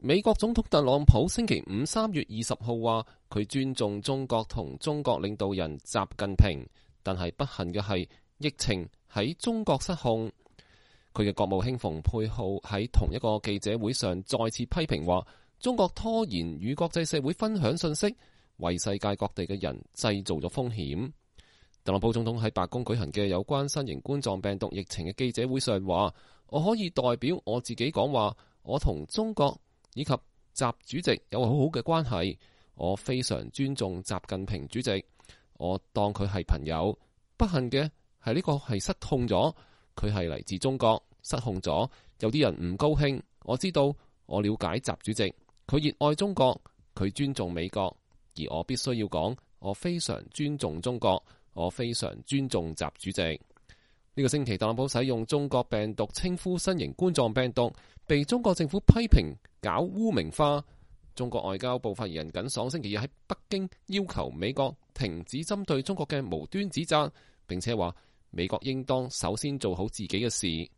美國總統特朗普星期五3月20號話，佢尊重中國同中國領導人習近平，但係不幸嘅係疫情喺中國失控。佢嘅國務卿蓬佩奧喺同一個記者會上再次批評話，中國拖延與國際社會分享信息，為世界各地嘅人製造咗風險。特朗普總統喺白宮舉行嘅有關新型冠狀病毒疫情嘅記者會上話，我可以代表我自己講話，我同中國以及習主席有好好嘅關係，我非常尊重習近平主席，我當佢係朋友。不幸嘅係呢個係失控咗，佢係嚟自中國，失控咗，有啲人唔高興。我知道，我了解習主席，佢熱愛中國，佢尊重美國，而我必須要講，我非常尊重中國，我非常尊重習主席。呢個星期，特朗普使用中國病毒稱呼新型冠狀病毒，被中國政府批評搞污名化。中國外交部發言人耿爽星期二喺北京要求美國停止針對中國嘅無端指責，並且話美國應當首先做好自己嘅事。